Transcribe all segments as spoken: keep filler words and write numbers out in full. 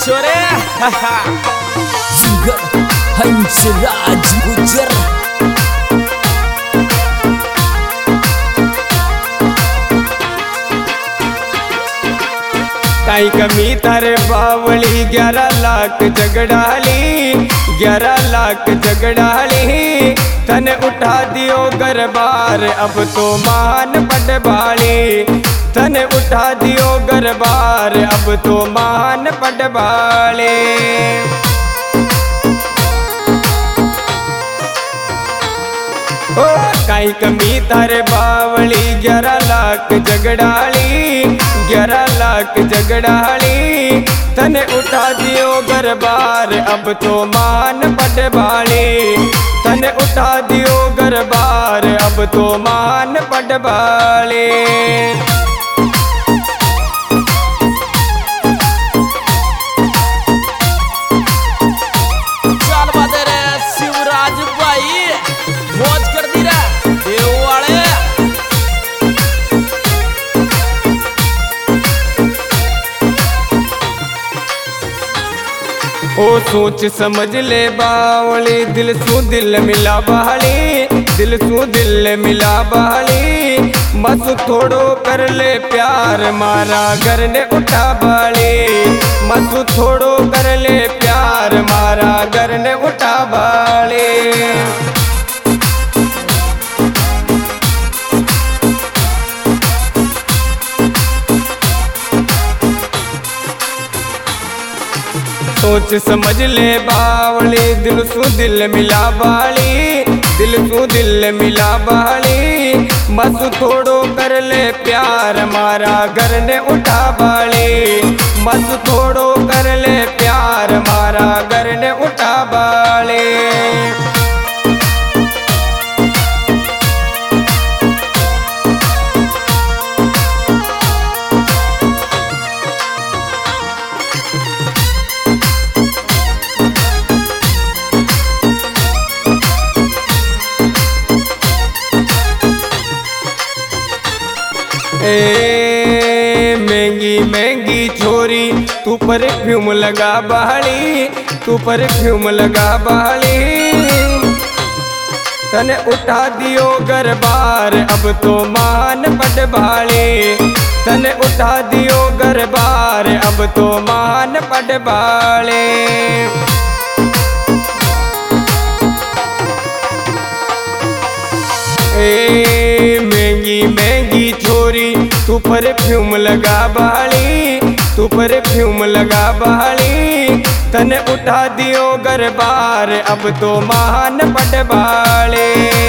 छोरे सिंगर हंसराज गुजर काई कमी तारे बावली ग्यारह लाख झगड़ाली ग्यारह लाख झगड़ाली तने उठा दियो गरबार अब तो मान पटवाली तने उठा दियो गरबार अब तो मान पटवाली ओ काई कमी तारे बावली ग्यारह लाख झगड़ाली ग्यारह लाख झगड़ाली तने उठा दियो गरबार अब तो मान पटवाली तने उठा दियो गरबार अब तो मान पटवाली शिवराज भाई मौज कर दी रे देव वाले ओ सोच समझ ले बावली दिल सू दिल मिला बहाली दिल सू दिल मिला बहाली बस थोड़ो कर ले प्यार मारा घर ने उठा बाली बस थोड़ो कर ले प्यार मारा घर ने उठा बाली सोच समझ ले बावली दिल सू दिल मिला बाली दिल सू दिल मिला बाली बस थोड़ो कर ले प्यार मारा घर ने उठा बाली बस थोड़ो कर ले प्यार मारा घर ने उठा बाली ए महंगी महंगी छोरी तू परफ्यूम लगा बहाली तू परफ्यूम लगा बहाली तने उठा दियो गरबार अब तो मान पटवाली तने उठा दियो गरबार अब तो मान पटवाली ए महंगी महंगी छोरी तू परफ्यूम लगा बहाली तू परफ्यूम लगा बहाली तने उठा दियो गरबार अब तो मान पटवाली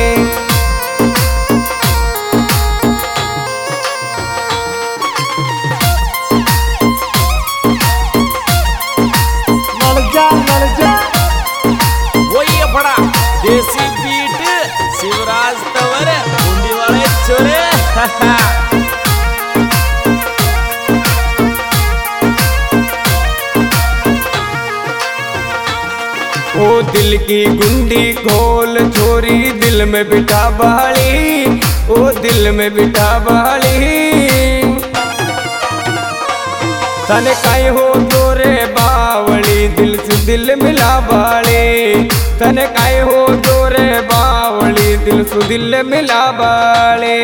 वही है बड़ा देसी बीट शिवराज तवर मुंडी वाले छोरे ओ दिल की गुंडी खोल छोरी दिल में बिठा बहाली ओ दिल में बिठा बहाली तने काई हो जोरे बावली दिल से दिल मिला बाली तने काई हो जोरे बावली दिल से दिल मिला बाली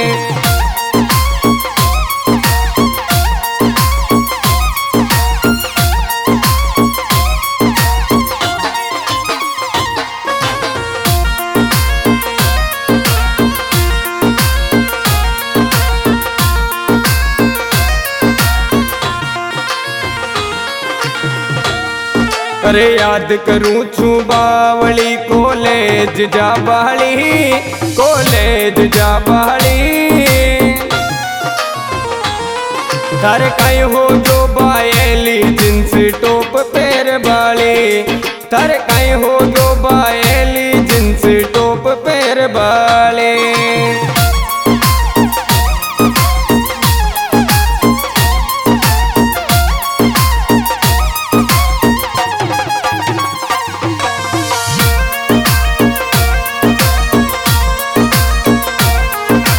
अरे याद करूं छू बावली कॉलेज जा बहाली कॉलेज जा बहाली थारे काई हो जो बायली जींस टॉप पैर बाली थारे काई हो जो बायली जींस टॉप पैर बाली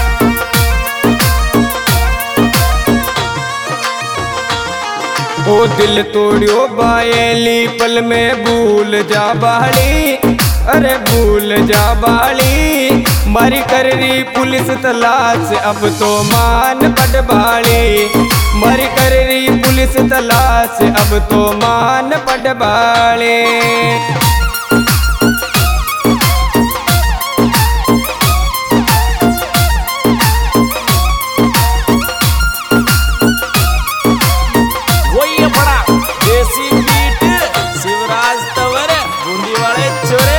ओ दिल तोड़ियो बायली पल में भूल जा बाली, अरे भूल जा बाली। मारी कर रही पुलिस तलाश अब तो मान पट बाली, मारी कर रही पुलिस तलाश अब तो मान पट बाली। वही बड़ा देसी बीट शिवराज तंवर बूंदी वाले छोरे।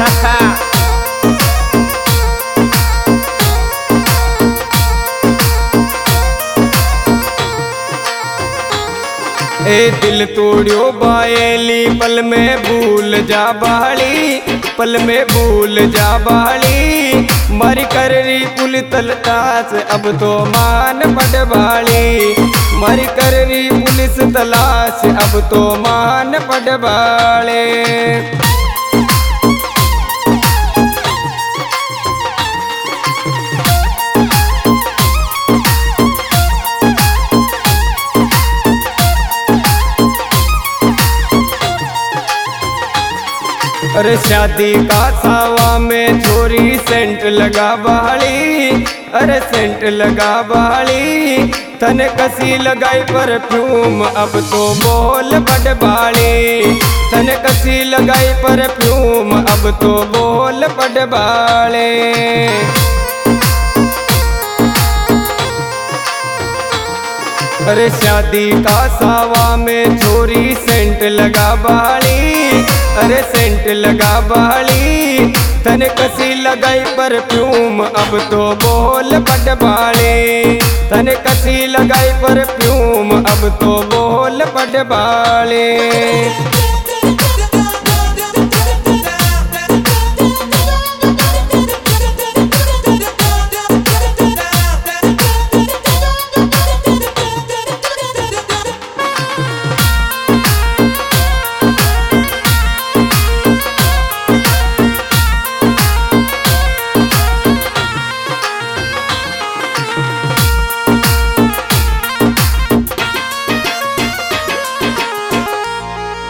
ए दिल तोड़ियो बायली पल में भूल जा बाली, पल में भूल जा बाली। मारी कर रही पुलिस तलाश अब तो मान पट बाली, मारी कर रही पुलिस तलाश अब तो मान पट बाली। अरे शादी का सावा में छोरी सेंट लगा बाली, अरे सेंट लगा बाली। तने कसी लगाई परफ्यूम अब तो बोल बड़ बाली, तने कसी लगाई परफ्यूम अब तो बोल बड़ बाली। अरे शादी का सावा में छोरी सेंट लगा बाली, अरे सेंट लगा बाली। तने कसी लगाई परफ्यूम अब तो बोल बड़ बाली, तने कसी लगाई परफ्यूम अब तो बोल बड़ बाली।